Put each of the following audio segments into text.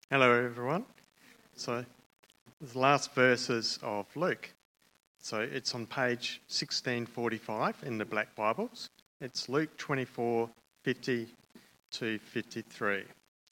Hello, everyone. So, the last verses of Luke. So, it's on page 1645 in the Black Bibles. It's Luke 24:50 to 53.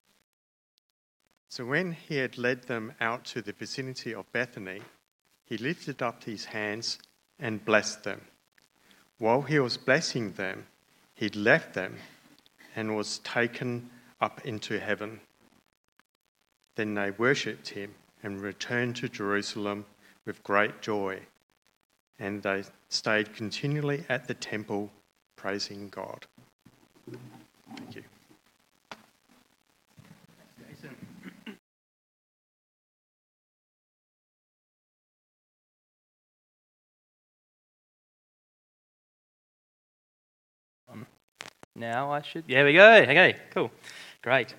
So, when he had led them out to the vicinity of Bethany, he lifted up his hands and blessed them. While he was blessing them, he left them and was taken up into heaven. Then they worshipped him and returned to Jerusalem with great joy. And they stayed continually at the temple, praising God. Thank you. Now I should. There we go. Okay, cool, great.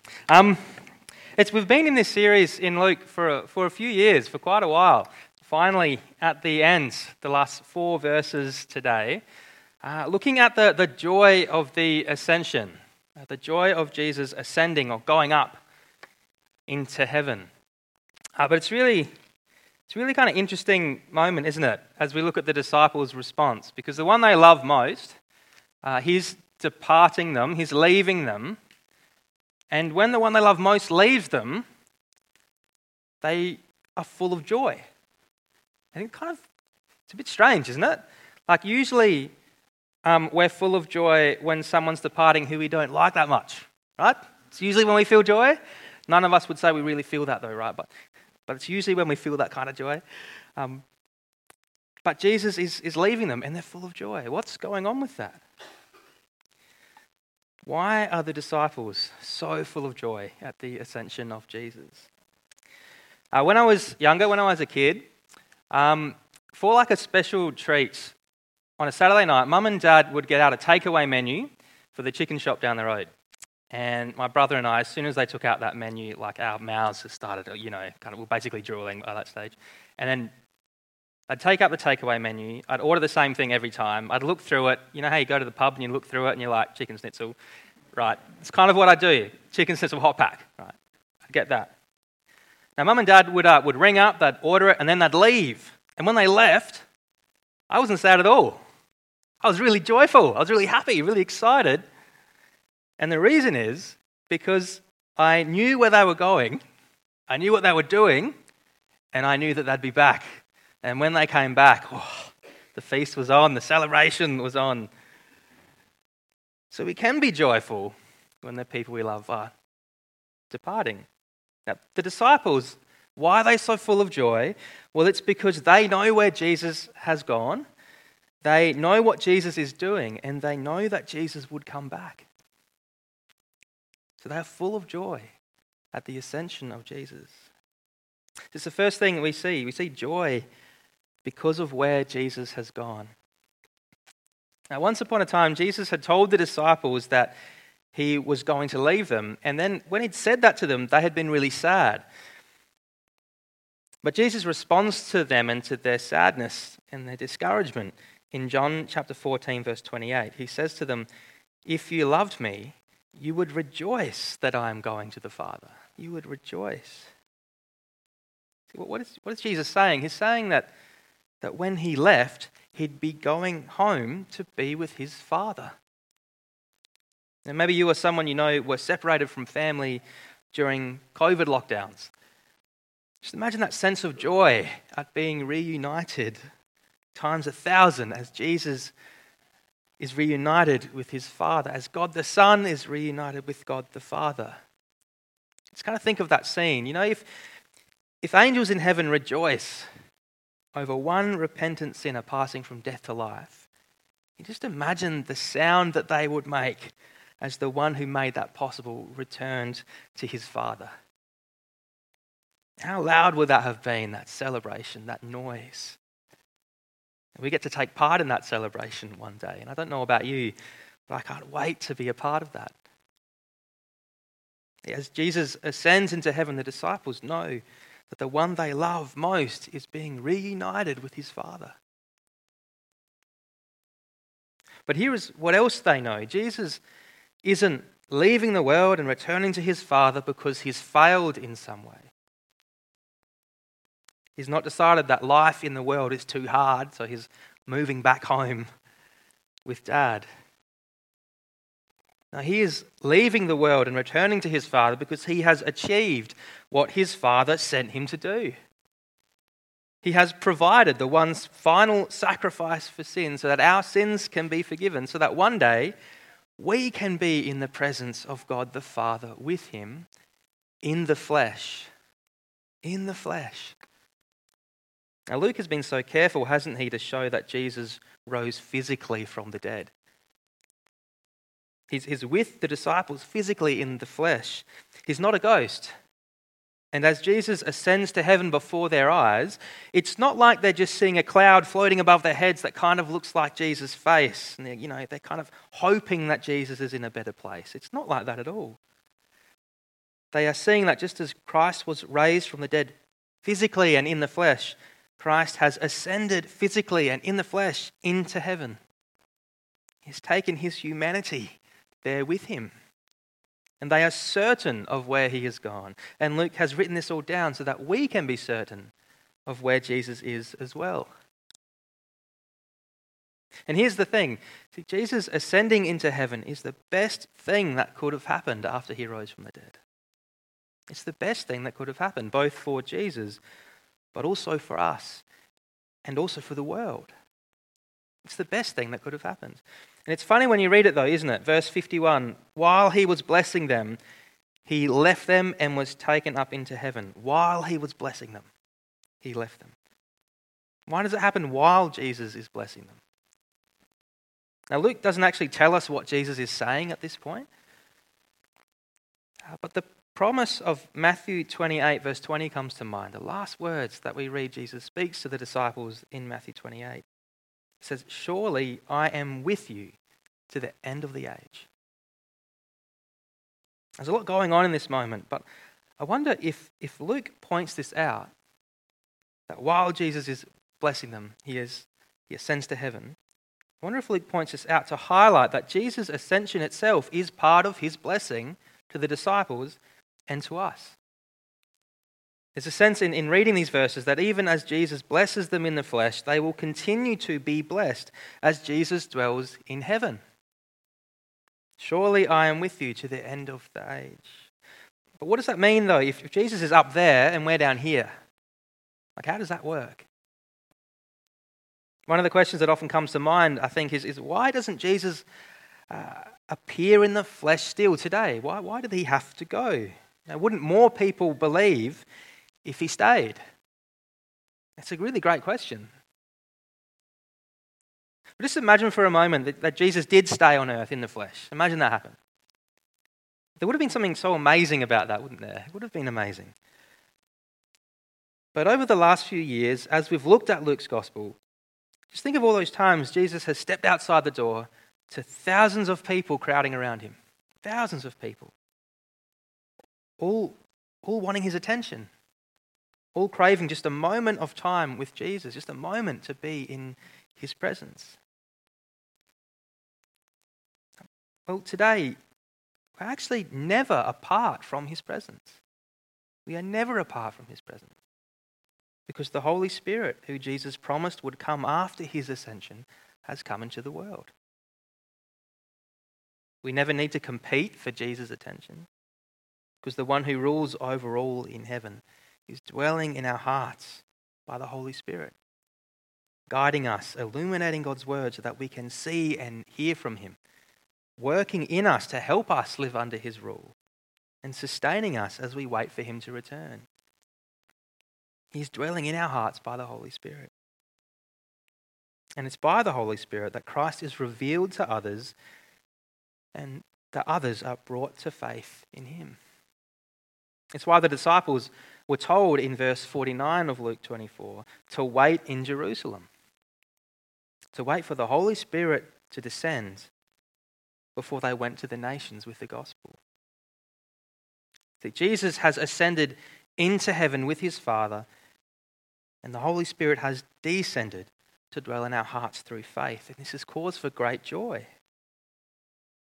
We've been in this series in Luke for a few years, for quite a while. Finally, at the end, the last 4 verses today, looking at the joy of the ascension, the joy of Jesus ascending or going up into heaven. But it's really kind of interesting moment, isn't it, as we look at the disciples' response? Because the one they love most, he's departing them, he's leaving them, and when the one they love most leaves them, they are full of joy. And it's a bit strange, isn't it? Like usually we're full of joy when someone's departing who we don't like that much, right? It's usually when we feel joy. None of us would say we really feel that though, right? But it's usually when we feel that kind of joy. But Jesus is leaving them and they're full of joy. What's going on with that? Why are the disciples so full of joy at the ascension of Jesus? When I was younger, when I was a kid, for like a special treat, on a Saturday night, Mum and Dad would get out a takeaway menu for the chicken shop down the road. And my brother and I, as soon as they took out that menu, like our mouths just started, we're basically drooling at that stage. And then I'd take up the takeaway menu. I'd order the same thing every time. I'd look through it. You know how you go to the pub and you look through it and you're like, chicken schnitzel, right? It's kind of what I do. Chicken schnitzel hot pack, right? I'd get that. Now, Mum and Dad would ring up, they'd order it, and then they'd leave. And when they left, I wasn't sad at all. I was really joyful. I was really happy, really excited. And the reason is because I knew where they were going, I knew what they were doing, and I knew that they'd be back. And when they came back, the feast was on, the celebration was on. So we can be joyful when the people we love are departing. Now, the disciples, why are they so full of joy? Well, it's because they know where Jesus has gone, they know what Jesus is doing, and they know that Jesus would come back. So they are full of joy at the ascension of Jesus. It's the first thing that we see. We see joy because of where Jesus has gone. Now, once upon a time, Jesus had told the disciples that he was going to leave them, and then when he'd said that to them, they had been really sad. But Jesus responds to them and to their sadness and their discouragement in John chapter 14, verse 28. He says to them, "If you loved me, you would rejoice that I am going to the Father." You would rejoice. What is Jesus saying? He's saying that when he left, he'd be going home to be with his Father. And maybe you or someone you know were separated from family during COVID lockdowns. Just imagine that sense of joy at being reunited times 1,000 as Jesus is reunited with his Father, as God the Son is reunited with God the Father. Just kind of think of that scene. You know, if angels in heaven rejoice over one repentant sinner passing from death to life, you just imagine the sound that they would make as the one who made that possible returned to his Father. How loud would that have been, that celebration, that noise? We get to take part in that celebration one day. And I don't know about you, but I can't wait to be a part of that. As Jesus ascends into heaven, the disciples know that the one they love most is being reunited with his Father. But here is what else they know. Jesus isn't leaving the world and returning to his Father because he's failed in some way. He's not decided that life in the world is too hard, so he's moving back home with Dad. Now, he is leaving the world and returning to his Father because he has achieved what his Father sent him to do. He has provided the one final sacrifice for sin so that our sins can be forgiven, so that one day we can be in the presence of God the Father with him in the flesh. In the flesh. Now, Luke has been so careful, hasn't he, to show that Jesus rose physically from the dead. He's with the disciples physically in the flesh. He's not a ghost. And as Jesus ascends to heaven before their eyes, it's not like they're just seeing a cloud floating above their heads that kind of looks like Jesus' face. And they're kind of hoping that Jesus is in a better place. It's not like that at all. They are seeing that just as Christ was raised from the dead physically and in the flesh, Christ has ascended physically and in the flesh into heaven. He's taken his humanity there with him. And they are certain of where he has gone. And Luke has written this all down so that we can be certain of where Jesus is as well. And here's the thing. See, Jesus ascending into heaven is the best thing that could have happened after he rose from the dead. It's the best thing that could have happened, both for Jesus, but also for us, and also for the world. It's the best thing that could have happened. And it's funny when you read it though, isn't it? Verse 51, while he was blessing them, he left them and was taken up into heaven. While he was blessing them, he left them. Why does it happen while Jesus is blessing them? Now Luke doesn't actually tell us what Jesus is saying at this point. But the promise of Matthew 28 verse 20 comes to mind. The last words that we read Jesus speaks to the disciples in Matthew 28. It says, surely I am with you to the end of the age. There's a lot going on in this moment, but I wonder if Luke points this out, that while Jesus is blessing them, he ascends to heaven. I wonder if Luke points this out to highlight that Jesus' ascension itself is part of his blessing to the disciples and to us. There's a sense in reading these verses that even as Jesus blesses them in the flesh, they will continue to be blessed as Jesus dwells in heaven. Surely I am with you to the end of the age. But what does that mean though, if Jesus is up there and we're down here? Like, how does that work? One of the questions that often comes to mind, I think, is why doesn't Jesus appear in the flesh still today? Why did he have to go? Now, wouldn't more people believe if he stayed? That's a really great question. But just imagine for a moment that Jesus did stay on earth in the flesh. Imagine that happened. There would have been something so amazing about that, wouldn't there? It would have been amazing. But over the last few years, as we've looked at Luke's gospel, just think of all those times Jesus has stepped outside the door to thousands of people crowding around him. Thousands of people. All wanting his attention. All craving just a moment of time with Jesus, just a moment to be in his presence. Well, today, we're actually never apart from his presence. We are never apart from his presence. Because the Holy Spirit, who Jesus promised would come after his ascension, has come into the world. We never need to compete for Jesus' attention. Because the one who rules over all in heaven is dwelling in our hearts by the Holy Spirit, guiding us, illuminating God's word so that we can see and hear from him, working in us to help us live under his rule, and sustaining us as we wait for him to return. He's dwelling in our hearts by the Holy Spirit. And it's by the Holy Spirit that Christ is revealed to others and that others are brought to faith in him. It's why the disciples were told in verse 49 of Luke 24 to wait in Jerusalem, to wait for the Holy Spirit to descend before they went to the nations with the gospel. See, Jesus has ascended into heaven with his Father, and the Holy Spirit has descended to dwell in our hearts through faith. And this is cause for great joy.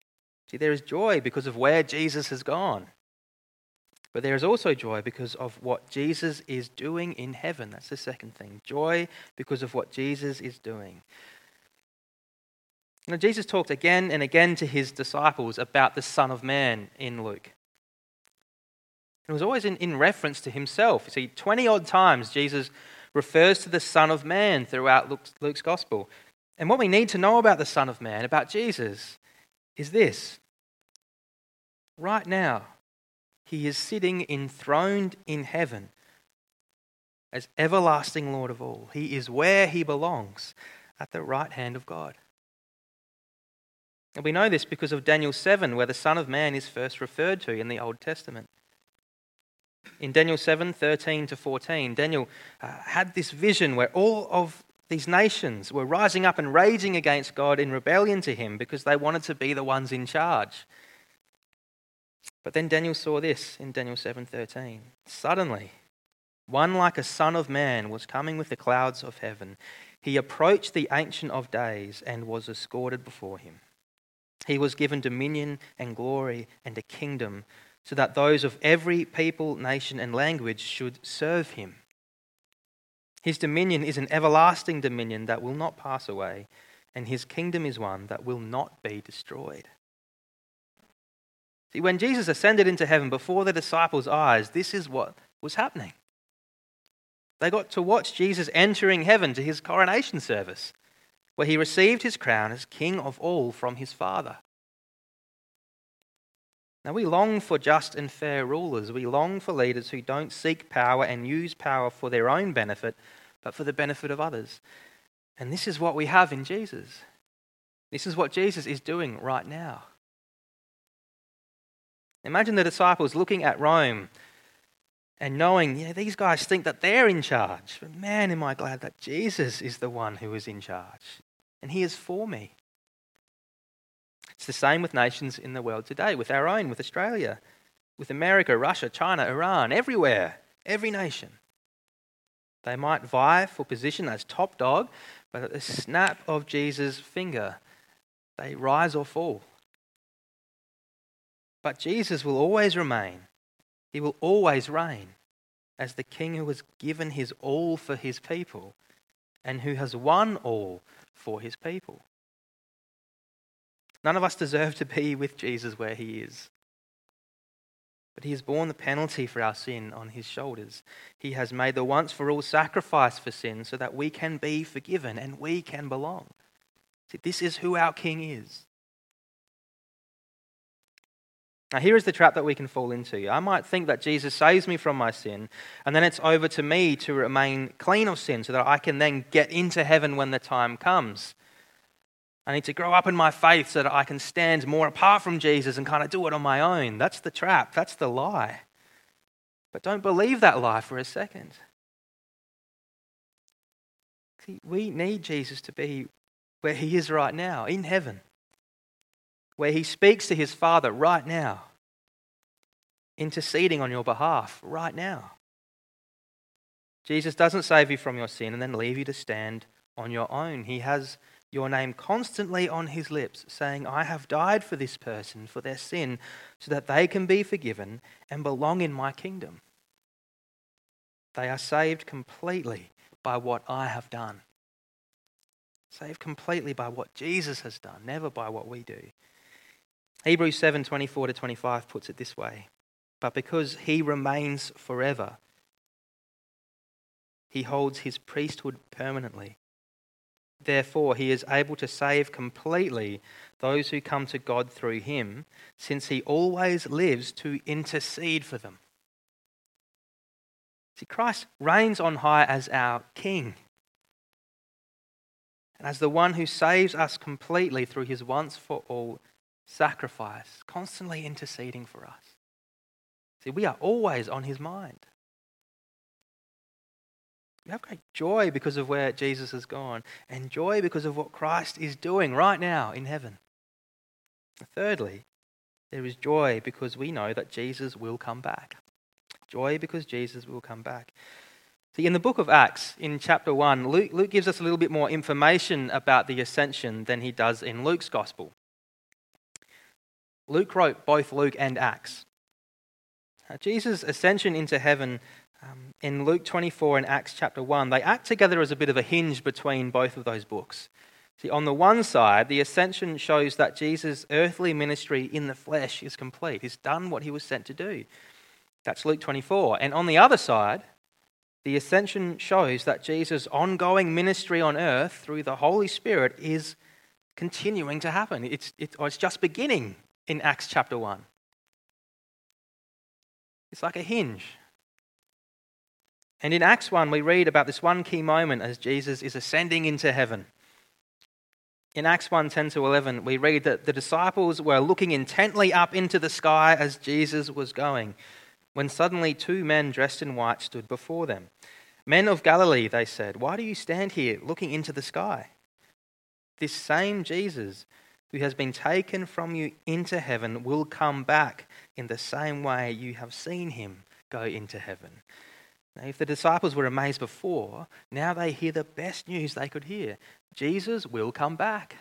See, there is joy because of where Jesus has gone. But there is also joy because of what Jesus is doing in heaven. That's the second thing. Joy because of what Jesus is doing. You know, Jesus talked again and again to his disciples about the Son of Man in Luke. It was always in reference to himself. You see, 20 odd times Jesus refers to the Son of Man throughout Luke's Gospel. And what we need to know about the Son of Man, about Jesus, is this. Right now, he is sitting enthroned in heaven as everlasting Lord of all. He is where he belongs, at the right hand of God. And we know this because of Daniel 7, where the Son of Man is first referred to in the Old Testament. In Daniel 7, 13 to 14, Daniel had this vision where all of these nations were rising up and raging against God in rebellion to him because they wanted to be the ones in charge. But then Daniel saw this in Daniel 7:13. Suddenly, one like a son of man was coming with the clouds of heaven. He approached the Ancient of Days and was escorted before him. He was given dominion and glory and a kingdom so that those of every people, nation and language should serve him. His dominion is an everlasting dominion that will not pass away, and his kingdom is one that will not be destroyed. See, when Jesus ascended into heaven before the disciples' eyes, this is what was happening. They got to watch Jesus entering heaven to his coronation service, where he received his crown as King of all from his Father. Now, we long for just and fair rulers. We long for leaders who don't seek power and use power for their own benefit, but for the benefit of others. And this is what we have in Jesus. This is what Jesus is doing right now. Imagine the disciples looking at Rome and knowing, these guys think that they're in charge. But man, am I glad that Jesus is the one who is in charge. And he is for me. It's the same with nations in the world today, with our own, with Australia, with America, Russia, China, Iran, everywhere, every nation. They might vie for position as top dog, but at the snap of Jesus' finger, they rise or fall. But Jesus will always remain. He will always reign as the King who has given his all for his people and who has won all for his people. None of us deserve to be with Jesus where he is. But he has borne the penalty for our sin on his shoulders. He has made the once for all sacrifice for sin so that we can be forgiven and we can belong. See, this is who our King is. Now, here is the trap that we can fall into. I might think that Jesus saves me from my sin, and then it's over to me to remain clean of sin so that I can then get into heaven when the time comes. I need to grow up in my faith so that I can stand more apart from Jesus and kind of do it on my own. That's the trap. That's the lie. But don't believe that lie for a second. See, we need Jesus to be where he is right now, in heaven, where he speaks to his Father right now, interceding on your behalf right now. Jesus doesn't save you from your sin and then leave you to stand on your own. He has your name constantly on his lips, saying, I have died for this person, for their sin, so that they can be forgiven and belong in my kingdom. They are saved completely by what I have done. Saved completely by what Jesus has done, never by what we do. Hebrews 7:24-25 puts it this way. But because he remains forever, he holds his priesthood permanently. Therefore, he is able to save completely those who come to God through him, since he always lives to intercede for them. See, Christ reigns on high as our King, and as the one who saves us completely through his once-for-all sacrifice, constantly interceding for us. See, we are always on his mind. We have great joy because of where Jesus has gone, and joy because of what Christ is doing right now in heaven. Thirdly, there is joy because we know that Jesus will come back. Joy because Jesus will come back. See, in the book of Acts, in chapter 1, Luke gives us a little bit more information about the ascension than he does in Luke's gospel. Luke wrote both Luke and Acts. Jesus' ascension into heaven in Luke 24 and Acts chapter 1, they act together as a bit of a hinge between both of those books. See, on the one side, the ascension shows that Jesus' earthly ministry in the flesh is complete. He's done what he was sent to do. That's Luke 24. And on the other side, the ascension shows that Jesus' ongoing ministry on earth through the Holy Spirit is continuing to happen. It's just beginning in Acts chapter 1. It's like a hinge. And in Acts 1, we read about this one key moment as Jesus is ascending into heaven. In Acts 1, 10 to 11, we read that the disciples were looking intently up into the sky as Jesus was going, when suddenly two men dressed in white stood before them. Men of Galilee, they said, why do you stand here looking into the sky? This same Jesus who has been taken from you into heaven will come back in the same way you have seen him go into heaven. Now, if the disciples were amazed before, now they hear the best news they could hear. Jesus will come back.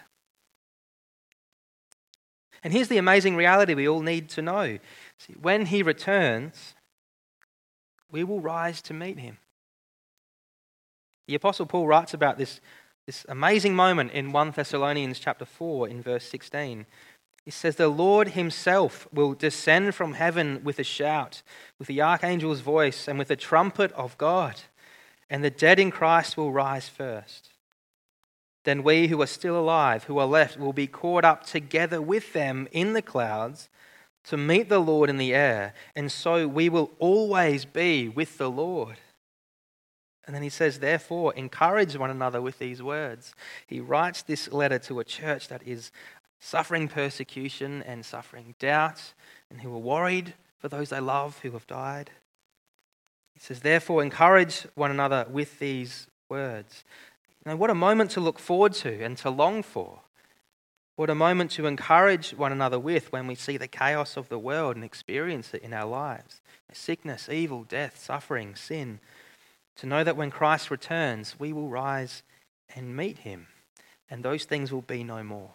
And here's the amazing reality we all need to know. See, when he returns, we will rise to meet him. The Apostle Paul writes about this amazing moment in 1 Thessalonians chapter 4 in verse 16. He says, the Lord himself will descend from heaven with a shout, with the archangel's voice, and with the trumpet of God, and the dead in Christ will rise first. Then we who are still alive, who are left, will be caught up together with them in the clouds to meet the Lord in the air, and so we will always be with the Lord. And then he says, therefore, encourage one another with these words. He writes this letter to a church that is suffering persecution and suffering doubt, and who are worried for those they love who have died. He says, therefore, encourage one another with these words. You know, what a moment to look forward to and to long for. What a moment to encourage one another with when we see the chaos of the world and experience it in our lives. Sickness, evil, death, suffering, sin. To know that when Christ returns, we will rise and meet him, and those things will be no more.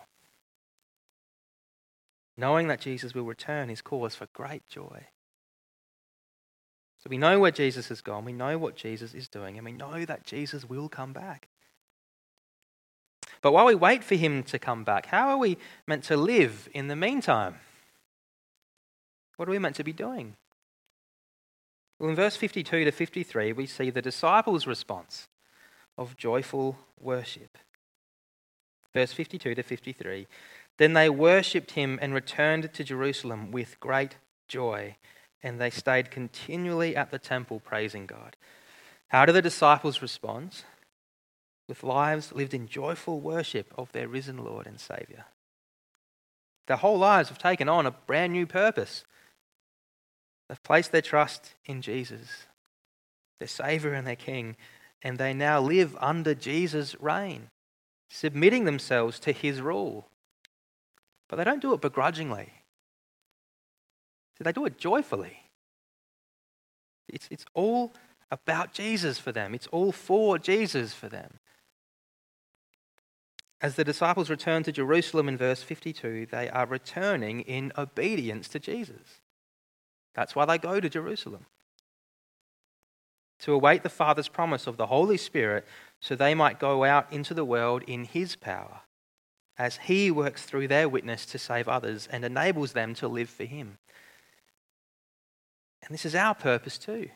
Knowing that Jesus will return is cause for great joy. So we know where Jesus has gone, we know what Jesus is doing, and we know that Jesus will come back. But while we wait for him to come back, how are we meant to live in the meantime? What are we meant to be doing? Well, in verse 52 to 53, we see the disciples' response of joyful worship. Verse 52 to 53, then they worshipped him and returned to Jerusalem with great joy, and they stayed continually at the temple praising God. How do the disciples respond? With lives lived in joyful worship of their risen Lord and Saviour. Their whole lives have taken on a brand new purpose. They've placed their trust in Jesus, their Saviour and their King, and they now live under Jesus' reign, submitting themselves to his rule. But they don't do it begrudgingly. So they do it joyfully. It's all about Jesus for them. It's all for Jesus for them. As the disciples return to Jerusalem in verse 52, they are returning in obedience to Jesus. That's why they go to Jerusalem. To await the Father's promise of the Holy Spirit so they might go out into the world in his power as he works through their witness to save others and enables them to live for him. And this is our purpose too.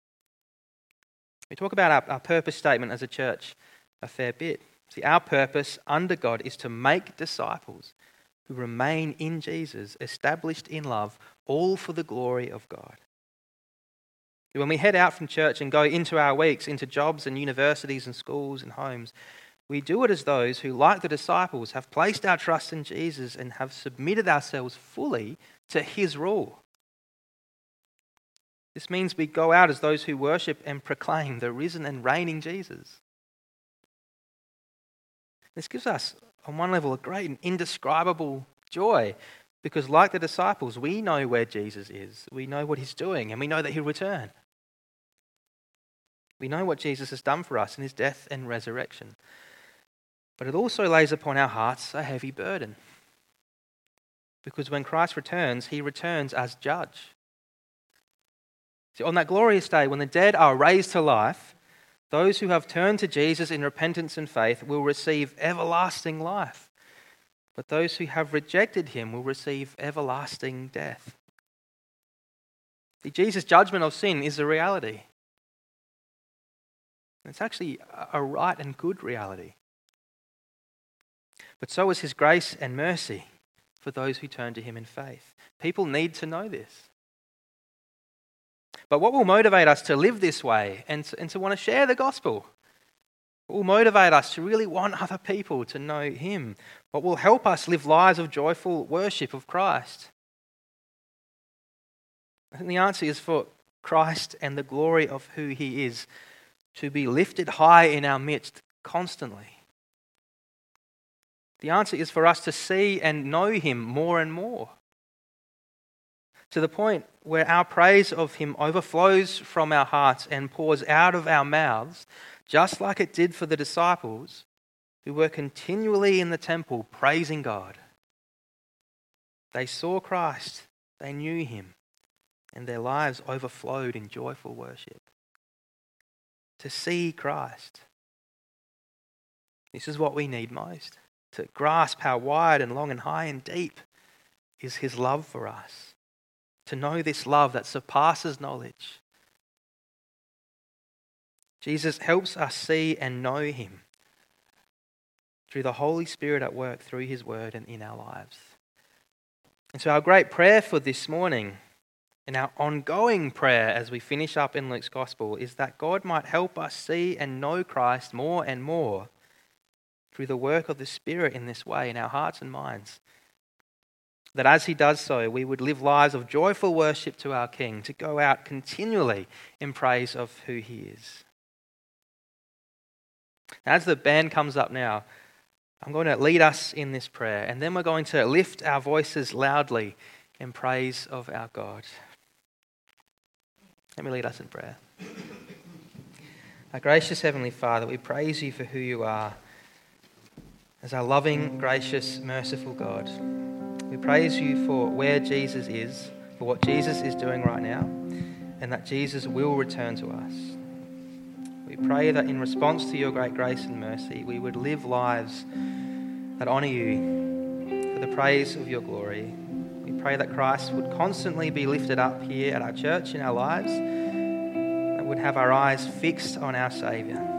We talk about our purpose statement as a church a fair bit. See, our purpose under God is to make disciples who remain in Jesus, established in love, all for the glory of God. When we head out from church and go into our weeks, into jobs and universities and schools and homes, we do it as those who, like the disciples, have placed our trust in Jesus and have submitted ourselves fully to his rule. This means we go out as those who worship and proclaim the risen and reigning Jesus. This gives us, on one level, a great and indescribable joy because, like the disciples, we know where Jesus is. We know what he's doing, and we know that he'll return. We know what Jesus has done for us in his death and resurrection. But it also lays upon our hearts a heavy burden Because when Christ returns, he returns as judge. See, on that glorious day, when the dead are raised to life, those who have turned to Jesus in repentance and faith will receive everlasting life. But those who have rejected him will receive everlasting death. See, Jesus' judgment of sin is a reality. It's actually a right and good reality. But so is his grace and mercy for those who turn to him in faith. People need to know this. But what will motivate us to live this way and to want to share the gospel? What will motivate us to really want other people to know him? What will help us live lives of joyful worship of Christ? I think the answer is for Christ and the glory of who he is to be lifted high in our midst constantly. The answer is for us to see and know him more and more, to the point where our praise of him overflows from our hearts and pours out of our mouths, just like it did for the disciples who were continually in the temple praising God. They saw Christ, they knew him, and their lives overflowed in joyful worship. To see Christ. This is what we need most. To grasp how wide and long and high and deep is his love for us. To know this love that surpasses knowledge. Jesus helps us see and know him through the Holy Spirit at work through his word and in our lives. And so our great prayer for this morning and our ongoing prayer as we finish up in Luke's Gospel is that God might help us see and know Christ more and more through the work of the Spirit in this way in our hearts and minds. That as he does so, we would live lives of joyful worship to our King, to go out continually in praise of who he is. As the band comes up now, I'm going to lead us in this prayer, and then we're going to lift our voices loudly in praise of our God. Let me lead us in prayer. Our gracious Heavenly Father, we praise you for who you are as our loving, gracious, merciful God. We praise you for where Jesus is, for what Jesus is doing right now, and that Jesus will return to us. We pray that in response to your great grace and mercy, we would live lives that honour you for the praise of your glory. We pray that Christ would constantly be lifted up here at our church in our lives, that would have our eyes fixed on our Saviour.